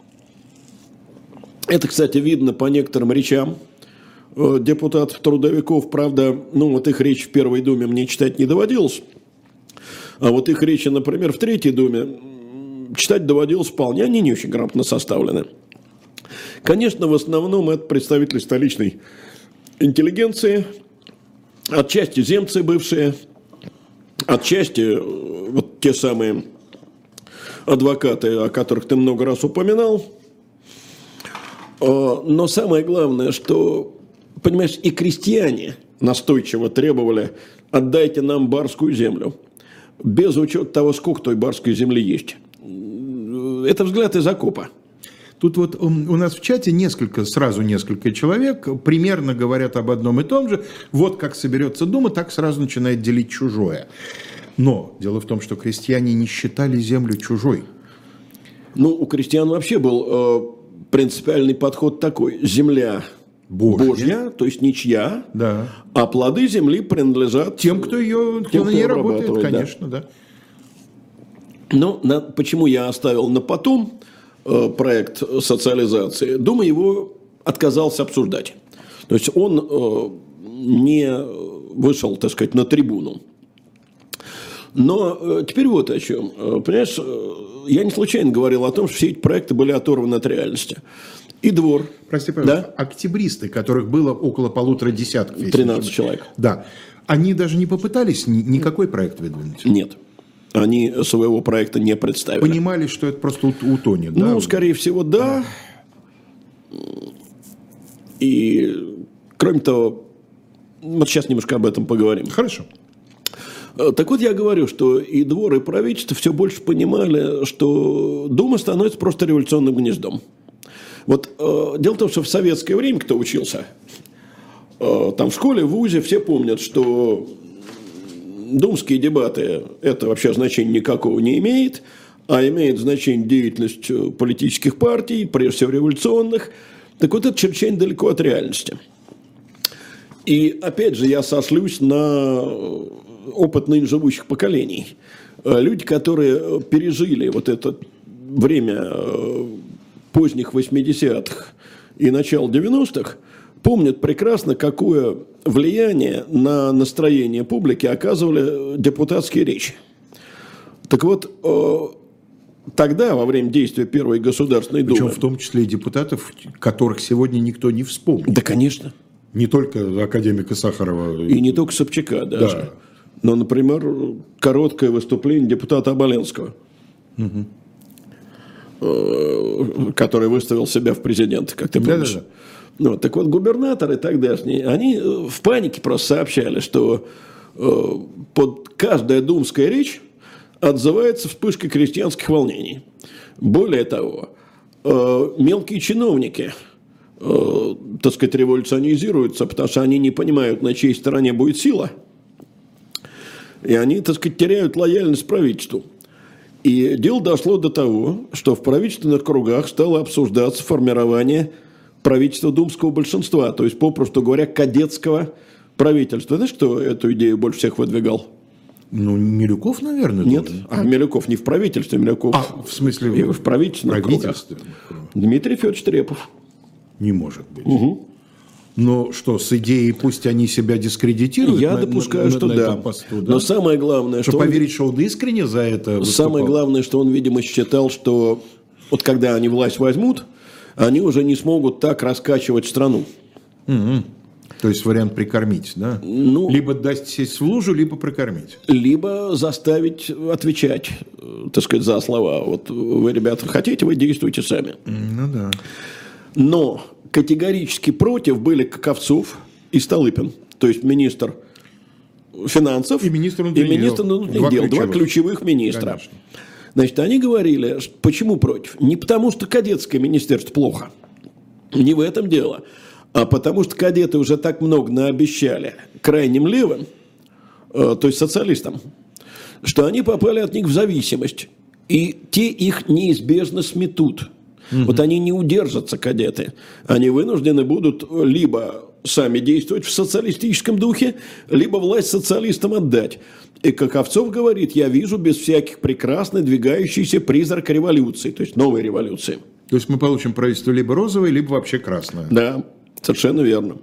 Это, кстати, видно по некоторым речам э, депутатов-трудовиков. Правда, ну вот их речь в Первой Думе мне читать не доводилось. А вот их речи, например, в Третьей Думе читать доводилось вполне. Они не очень грамотно составлены. Конечно, в основном это представители столичной интеллигенции, отчасти земцы бывшие, отчасти вот те самые адвокаты, о которых ты много раз упоминал. Но самое главное, что, понимаешь, и крестьяне настойчиво требовали: отдайте нам барскую землю, без учета того, сколько той барской земли есть. Это взгляд из окопа. Тут вот у нас в чате несколько, сразу несколько человек примерно говорят об одном и том же. Вот как соберется Дума, так сразу начинает делить чужое. Но дело в том, что крестьяне не считали землю чужой. Ну, у крестьян вообще был э, принципиальный подход такой: земля Божья, Божья, то есть ничья, да. А плоды земли принадлежат тем, кто ее, кто тем, на ней работает, конечно, да. да. Но на, почему я оставил на потом э, проект социализации? Дума его отказался обсуждать. То есть он э, не вышел, так сказать, на трибуну. Но э, теперь вот о чем. Э, понимаешь, э, я не случайно говорил о том, что все эти проекты были оторваны от реальности. И двор. Прости, пожалуйста, да? Октябристы, которых было около полутора десятков. тринадцать человек. Да. Они даже не попытались ни, никакой проект выдвинуть? Нет. Они своего проекта не представили. Понимали, что это просто утонет, да? Ну, скорее всего, да. И, кроме того, вот сейчас немножко об этом поговорим. Хорошо. Так вот, я говорю, что и двор, и правительство все больше понимали, что Дума становится просто революционным гнездом. Вот э, дело в том, что в советское время, кто учился, э, там в школе, в вузе все помнят, что думские дебаты это вообще значения никакого не имеет, а имеет значение деятельность политических партий, прежде всего революционных. Так вот, это чрезвычайно далеко от реальности. И опять же, я сошлюсь на опыт ныне живущих поколений. Люди, которые пережили вот это время поздних восьмидесятых и начала девяностых, помнят прекрасно, какое влияние на настроение публики оказывали депутатские речи. Так вот, тогда, во время действия Первой Государственной Думы... Причем в том числе и депутатов, которых сегодня никто не вспомнит. Да, конечно. Не только академика Сахарова. И не только Собчака даже. Да. Но, например, короткое выступление депутата Оболенского. Угу. Который выставил себя в президенты, как ты помнишь. Да, да, да. Ну, так вот, губернаторы тогдашние, они в панике просто сообщали, что э, под каждая думская речь отзывается вспышкой крестьянских волнений. Более того, э, мелкие чиновники, э, так сказать, революционизируются, потому что они не понимают, на чьей стороне будет сила. И они, так сказать, теряют лояльность правительству. И дело дошло до того, что в правительственных кругах стало обсуждаться формирование правительства думского большинства, то есть, попросту говоря, кадетского правительства. Знаешь, кто эту идею больше всех выдвигал? Ну, Милюков, наверное. Нет, тоже. а Милюков не в правительстве, Милюков а, в смысле в, в правительственном правительстве. Дмитрий Федорович Трепов. Не может быть. Угу. Но что, с идеей пусть они себя дискредитируют? Я на, допускаю, на, что на, да. на посту, да. Но самое главное, что... что поверить, что он искренне за это выступал. Самое главное, что он, видимо, считал, что вот когда они власть возьмут, они уже не смогут так раскачивать страну. Угу. То есть вариант прикормить, да? Ну, либо дать сесть в лужу, либо прикормить. Либо заставить отвечать, так сказать, за слова. Вот вы, ребята, хотите, вы действуйте сами. Ну да. Но категорически против были Каковцов и Столыпин, то есть министр финансов и министр внутренних, и министр внутренних два дел, ключевых. два ключевых министра. Конечно. Значит, они говорили, почему против? Не потому, что кадетское министерство плохо, не в этом дело, а потому что кадеты уже так много наобещали крайним левым, то есть социалистам, что они попали от них в зависимость, и те их неизбежно сметут. Угу. Вот они не удержатся, кадеты. Они вынуждены будут либо сами действовать в социалистическом духе, либо власть социалистам отдать. И Каковцов говорит, я вижу без всяких прекрас надвигающийся призрак революции, то есть новой революции. То есть мы получим правительство либо розовое, либо вообще красное. Да, совершенно верно.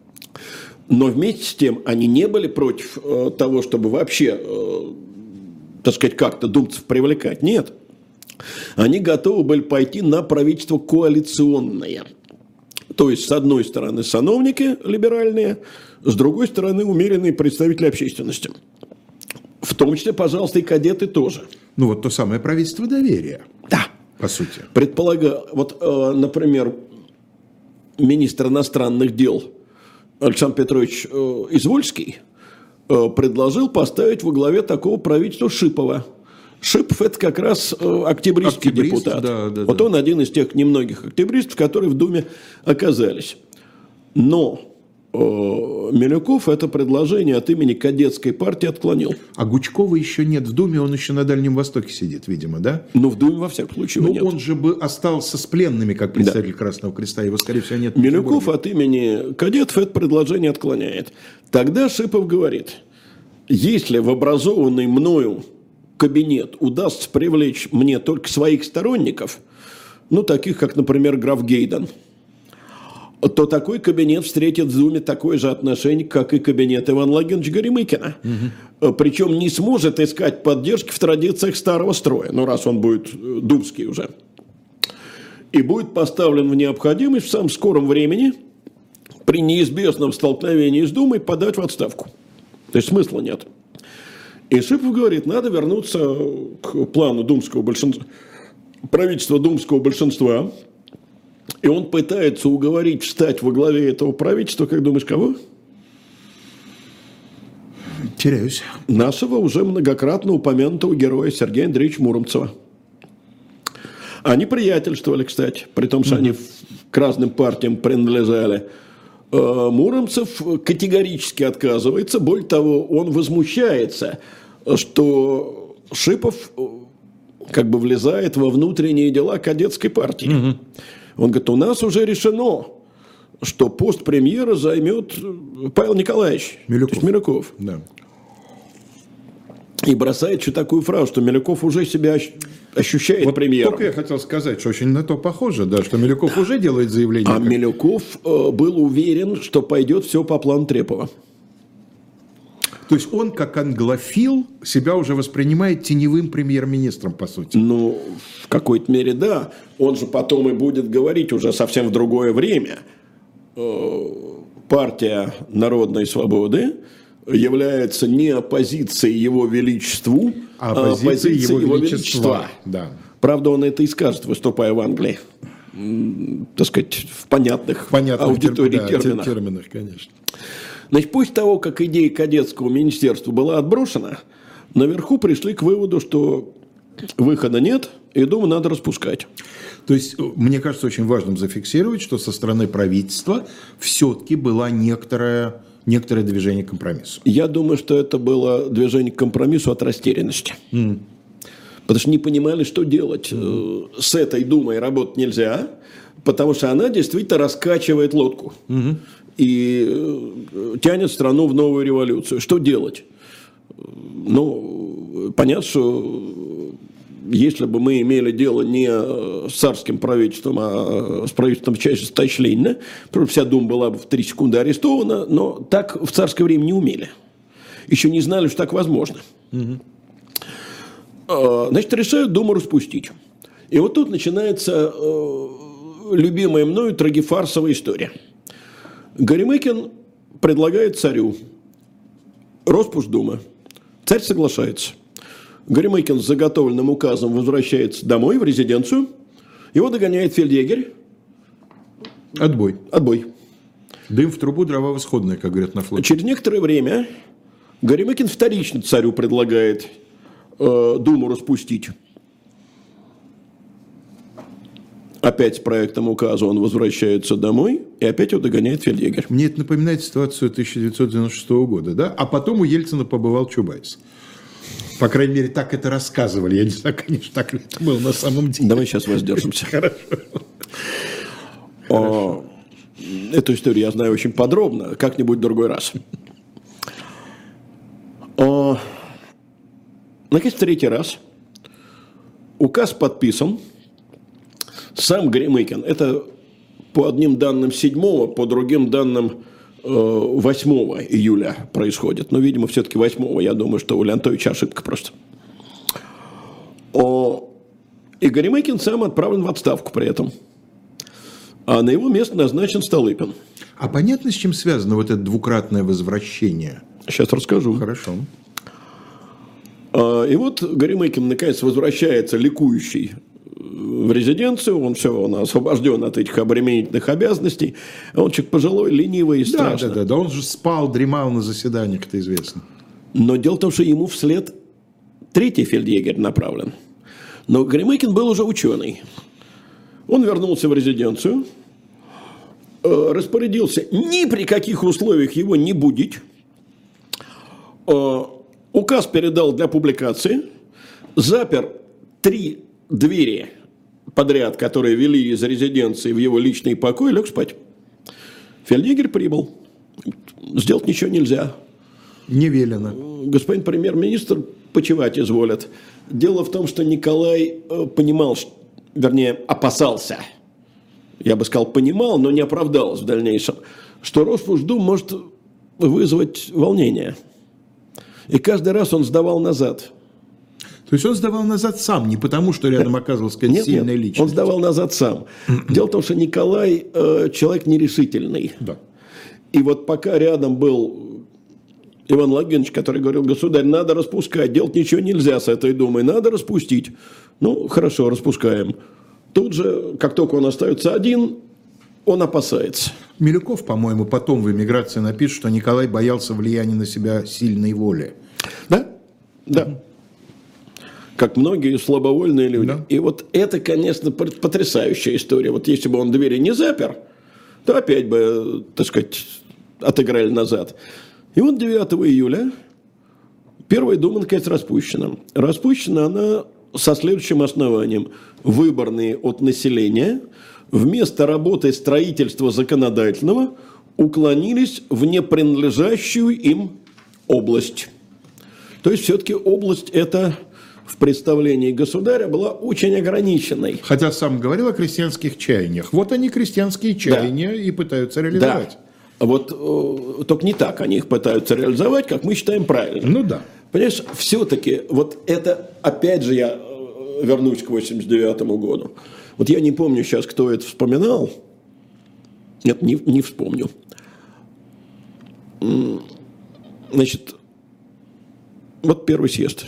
Но вместе с тем они не были против э, того, чтобы вообще, э, так сказать, как-то думцев привлекать. Нет. Они готовы были пойти на правительство коалиционное. То есть, с одной стороны, сановники либеральные, с другой стороны, умеренные представители общественности. В том числе, пожалуйста, и кадеты тоже. Ну, вот то самое правительство доверия. Да. По сути. Предполагаю, вот, э, например, министр иностранных дел Александр Петрович э, Извольский э, предложил поставить во главе такого правительства Шипова. Шипов – это как раз э, октябристский Октябрист, депутат. Да, да, вот да. он один из тех немногих октябристов, которые в Думе оказались. Но э, Милюков это предложение от имени кадетской партии отклонил. А Гучкова еще нет в Думе, он еще на Дальнем Востоке сидит, видимо, да? Ну, в Думе, во всяком случае, Ну, нет. он же бы остался с пленными, как представитель да. Красного Креста, его, скорее всего, нет. Милюков от имени кадетов это предложение отклоняет. Тогда Шипов говорит, если в образованный мною кабинет удастся привлечь мне только своих сторонников, ну, таких, как, например, граф Гейден, то такой кабинет встретит в Думе такое же отношение, как и кабинет Ивана Владимировича Горемыкина. Угу. Причем не сможет искать поддержки в традициях старого строя, ну, раз он будет думский уже. И будет поставлен в необходимость в самом скором времени при неизбежном столкновении с Думой подать в отставку. То есть смысла нет. И Шипов говорит, надо вернуться к плану думского большинства, правительства думского большинства. И он пытается уговорить встать во главе этого правительства, как думаешь, кого? Теряюсь. Нашего уже многократно упомянутого героя Сергея Андреевича Муромцева. Они приятельствовали, кстати, при том, что mm-hmm. они к разным партиям принадлежали. Муромцев категорически отказывается. Более того, он возмущается, что Шипов как бы влезает во внутренние дела кадетской партии. Угу. Он говорит, у нас уже решено, что пост премьера займет Павел Николаевич Милюков. Милюков. Да. И бросает еще такую фразу, что Милюков уже себя ощущает вот премьером. Только я хотел сказать, что очень на то похоже, да, что Милюков уже делает заявление. А как... Милюков э, был уверен, что пойдет все по плану Трепова. То есть он, как англофил, себя уже воспринимает теневым премьер-министром, по сути. Ну, в какой-то мере, да. Он же потом и будет говорить уже совсем в другое время. Э, партия Народной Свободы является не оппозицией его величеству, а оппозицией, а оппозицией его, его величества. величества. Да. Правда, он это и скажет, выступая в Англии. Так сказать, в понятных, понятных аудитории терм, терминах. Да, терминах, конечно. Значит, после того, как идея кадетского министерства была отброшена, наверху пришли к выводу, что выхода нет, и Думу надо распускать. То есть, мне кажется, очень важным зафиксировать, что со стороны правительства все-таки было некоторое, некоторое движение к компромиссу. Я думаю, что это было движение к компромиссу от растерянности. Mm. Потому что не понимали, что делать. Mm. С этой Думой работать нельзя, потому что она действительно раскачивает лодку. Mm-hmm. И тянет страну в новую революцию. Что делать? Ну, понятно, что если бы мы имели дело не с царским правительством, а с правительством части товарища Ленина, вся Дума была бы в три секунды арестована, но так в царское время не умели. Еще не знали, что так возможно. Угу. Значит, решают Думу распустить. И вот тут начинается любимая мною трагефарсовая история. Горемыкин предлагает царю распуск Думы. Царь соглашается. Горемыкин с заготовленным указом возвращается домой, в резиденцию. Его догоняет фельдъегерь, Отбой. Отбой. Дым в трубу, дрова восходные, как говорят на флоте. Через некоторое время Горемыкин вторично царю предлагает э, Думу распустить. Опять с проектом указа он возвращается домой, и опять его догоняет фельдъегерь. Мне это напоминает ситуацию тысяча девятьсот девяносто шестого года, да? А потом у Ельцина побывал Чубайс. По крайней мере, так это рассказывали. Я не знаю, конечно, так ли это было на самом деле. Давай сейчас воздержимся. Хорошо. О, эту историю я знаю очень подробно, как-нибудь в другой раз. О, наконец, третий раз указ подписан. Сам Горемыкин, это по одним данным седьмого, по другим данным восьмого июля происходит. Но, видимо, все-таки восьмого. Я думаю, что у Леонтовича ошибка просто. О, и Горемыкин сам отправлен в отставку при этом. А на его место назначен Столыпин. А понятно, с чем связано вот это двукратное возвращение? Сейчас расскажу. Хорошо. И вот Горемыкин, наконец, возвращается ликующий в резиденцию. Он все, он освобожден от этих обременительных обязанностей. Он человек пожилой, ленивый и страшный. Да, да, да, да. Он же спал, дремал на заседаниях, это известно. Но дело в том, что ему вслед третий фельдъегерь направлен. Но Горемыкин был уже ученый. Он вернулся в резиденцию, распорядился ни при каких условиях его не будить. Указ передал для публикации, запер три двери подряд, которые вели из резиденции в его личный покой, и лег спать. Фельдъегерь прибыл. Сделать ничего нельзя. Не велено. Господин премьер-министр почивать изволят. Дело в том, что Николай понимал, вернее, опасался, я бы сказал, понимал, но не оправдалось в дальнейшем, что Росфуждум может вызвать волнение. И каждый раз он сдавал назад. То есть он сдавал назад сам, не потому, что рядом оказалась какая-то нет, сильная нет, личность. Он сдавал назад сам. Дело в том, что Николай э, человек нерешительный. Да. И вот пока рядом был Иван Логинович, который говорил: государь, надо распускать, делать ничего нельзя с этой думой, надо распустить. Ну, хорошо, распускаем. Тут же, как только он остается один, он опасается. Милюков, по-моему, потом в эмиграции напишет, что Николай боялся влияния на себя сильной воли. Да? Да. Как многие слабовольные люди. Да. И вот это, конечно, потрясающая история. Вот если бы он двери не запер, то опять бы, так сказать, отыграли назад. И вот девятого июля Первая дума, наконец, распущена. Распущена она со следующим основанием. Выборные от населения вместо работы строительства законодательного уклонились в непринадлежащую им область. То есть, все-таки область эта в представлении государя была очень ограниченной. Хотя сам говорил о крестьянских чаяниях. Вот они, крестьянские чаяния, да, и пытаются реализовать. Да. Вот э, только не так они их пытаются реализовать, как мы считаем правильно. Ну да. Понимаешь, все-таки вот это, опять же, я вернусь к восемьдесят девятому году. Вот я не помню сейчас, кто это вспоминал. Нет, не, не вспомню. Значит, вот первый съезд.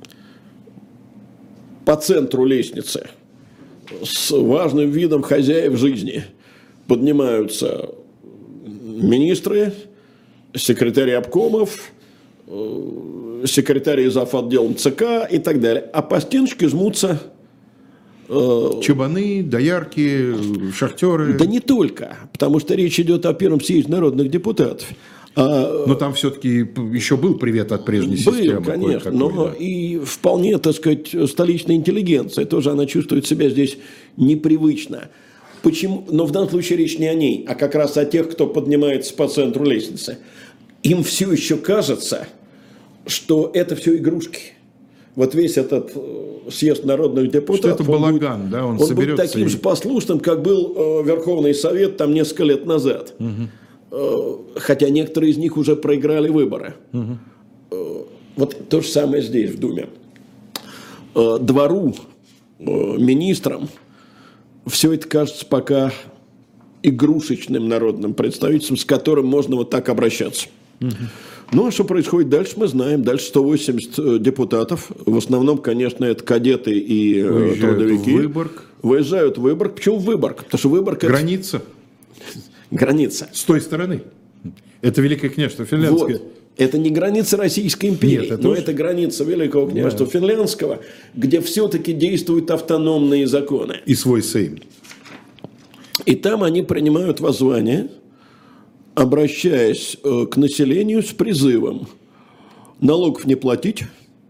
По центру лестницы с важным видом хозяев жизни поднимаются министры, секретари обкомов, секретари зав. Отделом ЦК и так далее. А по стеночке жмутся... Э, чабаны, доярки, шахтеры. Да не только, потому что речь идет о первом съезде народных депутатов. А, но там все-таки еще был привет от прежней был, системы. Был, конечно, но да. И вполне, так сказать, столичная интеллигенция. Тоже она чувствует себя здесь непривычно. Почему? Но в данном случае речь не о ней, а как раз о тех, кто поднимается по центру лестницы. Им все еще кажется, что это все игрушки. Вот весь этот съезд народных депутатов... Что это балаган, будет, да? Он, он соберется будет таким и... же послушным, как был э, Верховный Совет там несколько лет назад. Угу. Э, хотя некоторые из них уже проиграли выборы. Угу. Э, вот то же самое здесь, в Думе. Э, двору, э, министрам все это кажется пока игрушечным народным представительством, с которым можно вот так обращаться. Угу. Ну, а что происходит дальше, мы знаем. Дальше сто восемьдесят депутатов. В основном, конечно, это кадеты и выезжают трудовики. в Выборг. Выезжают в Выборг. Почему в Выборг? Потому что Выборг... Граница. Граница. С той стороны. Это Великое княжество Финляндское. Вот. Это не граница Российской империи, Нет, это но тоже... это граница Великого княжества да. Финляндского, где все-таки действуют автономные законы. И свой сейм. И там они принимают воззвание, обращаясь к населению с призывом налогов не платить,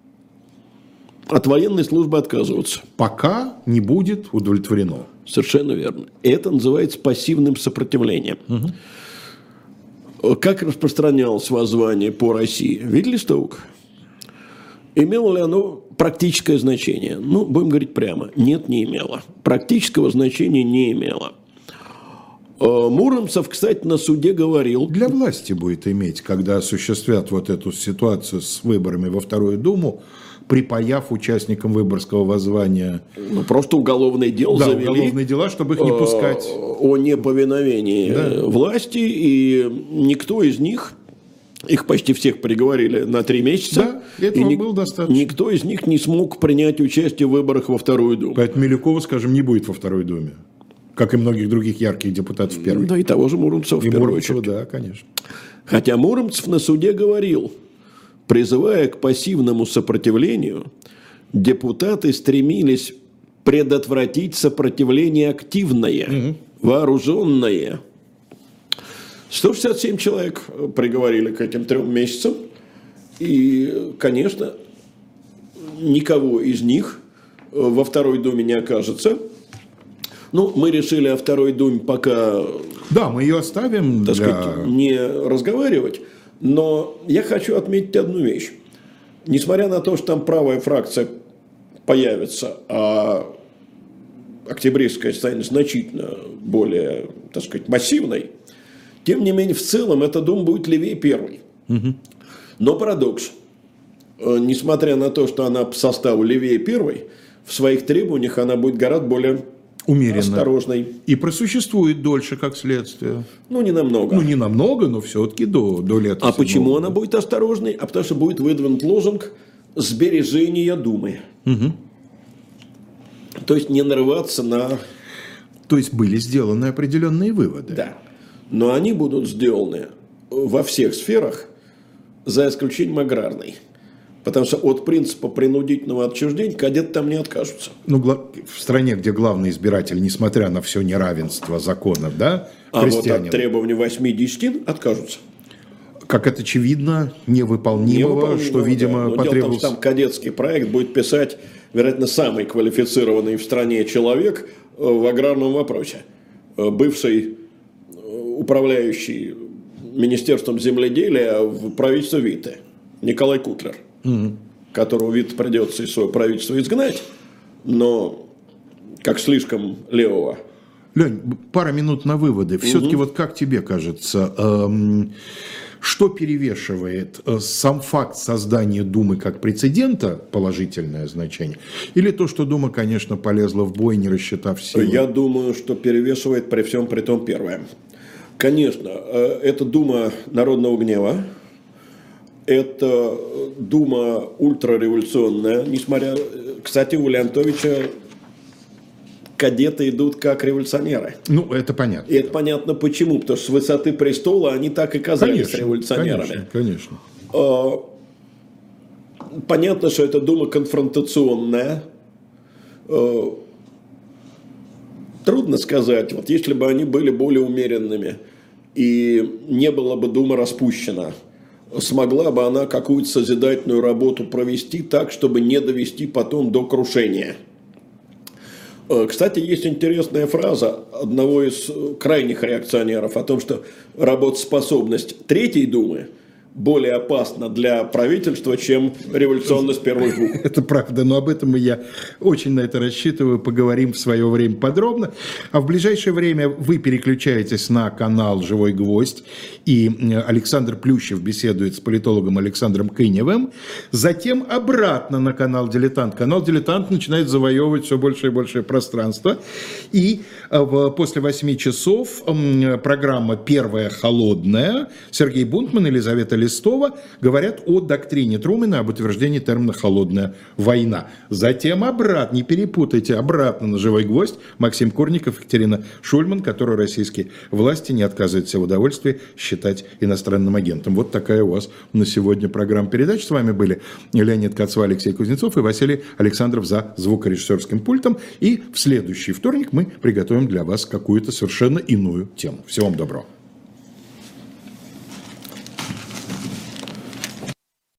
от военной службы отказываться. Пока не будет удовлетворено. Совершенно верно. Это называется пассивным сопротивлением. Угу. Как распространялось воззвание по России? Видели стовок? Имело ли оно практическое значение? Ну, будем говорить прямо. Нет, не имело. Практического значения не имело. Муромцев, кстати, на суде говорил... Для власти будет иметь, когда осуществят вот эту ситуацию с выборами во Вторую Думу, припаяв участникам Выборгского воззвания... Ну, просто уголовное дело да, завели. уголовные дела, чтобы их не пускать. О власти, да. власти, и никто из них, их почти всех приговорили на три месяца. Да, этого и было достаточно. Никто из них не смог принять участие в выборах во Вторую Думу. Поэтому Милюкова, скажем, не будет во Второй Думе. Как и многих других ярких депутатов в первой. Да, и того же Муромцева в и первую Муромцева, очередь. Да, конечно. Хотя Муромцев на суде говорил, призывая к пассивному сопротивлению, депутаты стремились предотвратить сопротивление активное, угу. вооруженное. сто шестьдесят семь человек приговорили к этим трем месяцам. И, конечно, никого из них во Второй Думе не окажется. Ну, мы решили о Второй Думе пока... Да, мы ее оставим так для... сказать, не разговаривать. Но я хочу отметить одну вещь. Несмотря на то, что там правая фракция появится, а октябристская станет значительно более, так сказать, массивной, тем не менее, в целом, эта Дума будет левее первой. Угу. Но парадокс. Несмотря на то, что она по составу левее первой, в своих требованиях она будет гораздо более... умеренно. Осторожной. И просуществует дольше, как следствие. Ну, не намного. Ну, не намного, но все-таки до, до лета. А почему она будет осторожной? А потому что будет выдвинут лозунг «Сбережения Думы». Угу. То есть, не нарываться на... То есть, были сделаны определенные выводы. Да. Но они будут сделаны во всех сферах, за исключением аграрной. Потому что от принципа принудительного отчуждения кадеты там не откажутся. Ну, в стране, где главный избиратель, несмотря на все неравенство законов, да, а вот от требования восьми-десяти откажутся. Как это очевидно, невыполнимого, невыполнимого что, видимо, да. потребовалось... Дело в том, что там кадетский проект будет писать, вероятно, самый квалифицированный в стране человек в аграрном вопросе. Бывший управляющий Министерством земледелия в правительстве Витте Николай Кутлер. Угу. Которого, вид, придется из своего правительства изгнать, но как слишком левого. Лень, пара минут на выводы. Все-таки угу. вот как тебе кажется, эм, что перевешивает э, сам факт создания Думы как прецедента, положительное значение, или то, что Дума, конечно, полезла в бой, не рассчитав силы? Я думаю, что перевешивает при всем при том первое. Конечно, э, это Дума народного гнева. Это Дума ультрареволюционная, несмотря... Кстати, у Леонтовича кадеты идут как революционеры. Ну, это понятно. И это понятно почему. Потому что с высоты престола они так и казались конечно, революционерами. Конечно, конечно. Понятно, что это Дума конфронтационная. Трудно сказать. Вот если бы они были более умеренными, и не была бы Дума распущена, смогла бы она какую-то созидательную работу провести так, чтобы не довести потом до крушения. Кстати, есть интересная фраза одного из крайних реакционеров о том, что работоспособность Третьей Думы более опасна для правительства, чем революционность первых двух. Это правда, но об этом я очень на это рассчитываю, поговорим в свое время подробно. А в ближайшее время вы переключаетесь на канал «Живой гвоздь», и Александр Плющев беседует с политологом Александром Кыневым. Затем обратно на канал «Дилетант». Канал «Дилетант» начинает завоевывать все большее и большее пространство. И после восьми часов программа «Первая холодная». Сергей Бунтман, Елизавета Лиза Листова говорят о доктрине Трумэна, об утверждении термина «холодная война». Затем обратно, не перепутайте, обратно на «Живой гвоздь» Максим Курников, Екатерина Шульман, которую российские власти не отказываются в удовольствии считать иностранным агентом. Вот такая у вас на сегодня программа передач. С вами были Леонид Кацва, Алексей Кузнецов и Василий Александров за звукорежиссерским пультом. И в следующий вторник мы приготовим для вас какую-то совершенно иную тему. Всего вам доброго.